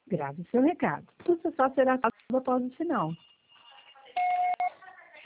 Grave seu recado. O sucesso será salvo após o sinal.